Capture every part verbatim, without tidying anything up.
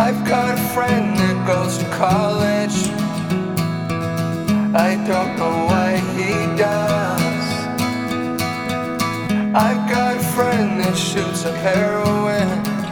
I've got a friend that goes to college. I don't know why he does. I've got a friend that shoots up heroin.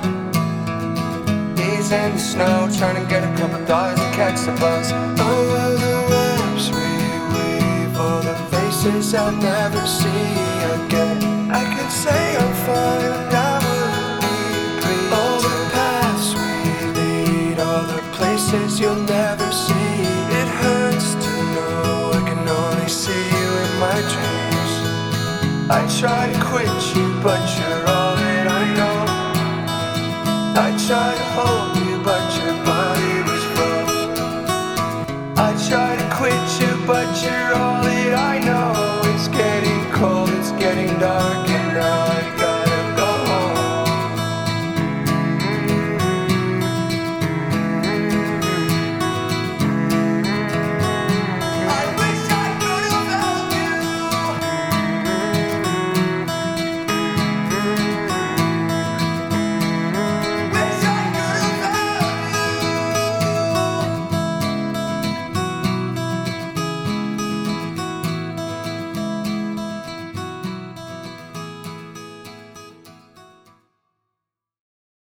He's in the snow trying to get a couple dollars and catch the bus. Over the webs we weave, all the faces I'll never see again. I could say I'm fine, but that wouldn't be pretty. All the paths we lead, all the places you'll never see. It hurts to know I can only see you in my dreams. I try to quit you, but you're all that I know. I try to hold you, but your body was froze. I try to quit you, but you're all that